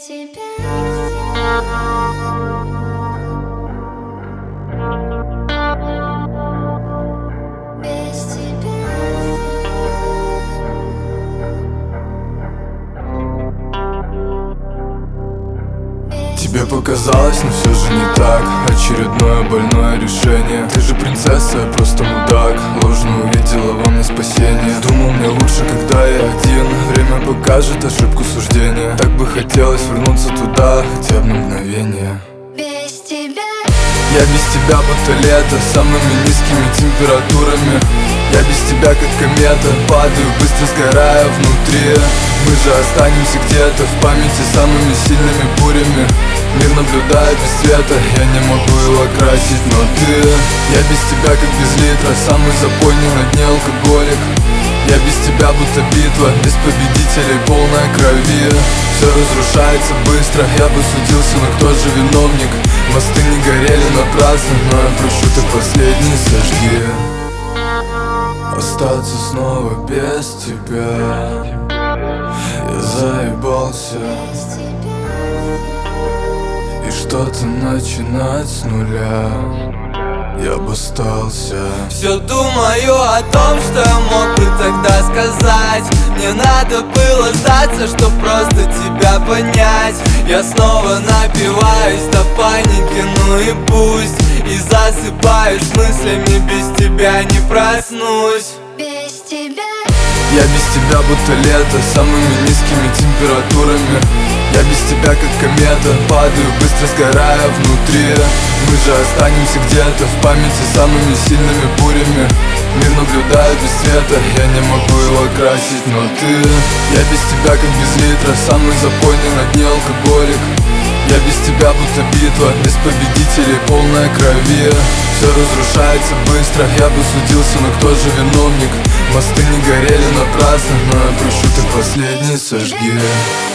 тебя. Тебе показалось, но все же не так. Очередное больное решение. Ты же принцесса, я просто мудак. Ложно увидела во мне спасение. Думал, мне лучше, когда я один. Время покажет ошибку суждения. Так бы хотелось вернуться туда, хотя бы на мгновение. Без тебя Я без тебя будто лето, самыми низкими температурами. Я без тебя как комета, падаю, быстро сгорая внутри. Мы же останемся где-то в памяти самыми сильными бурями. Мир наблюдает без света, я не могу его красить, но ты. Я без тебя как без литра, самый запойный на дне алкоголик. Я без тебя будто битва, без победителей полная крови. Все разрушается быстро, я бы судился, но кто же виновник? Мосты не горели напрасно, но я прошу, ты последний сожги. Остаться снова без тебя. Я заебался и что-то начинать с нуля. Я бы остался. Все думаю о том, что я мог бы тогда сказать. Мне надо было сдаться, чтоб просто тебя понять. Я снова напиваюсь до паники, ну и пусть. И засыпаюсь мыслями, без тебя не проснусь. без тебя. Я без тебя будто лето, самыми низкими температурами. Я без тебя как комета, падаю, быстро сгорая внутри. Мы же останемся где-то в памяти самыми сильными бурями. Мир наблюдает без света, я не могу его красить, но ты. Я без тебя как без литра, самый запойный на дне алкоголик. Я без тебя будто битва, без победителей полная крови. Все разрушается быстро, я бы судился, но кто же виновник? Мосты не горели напрасно, но я прошу, ты последний сожги.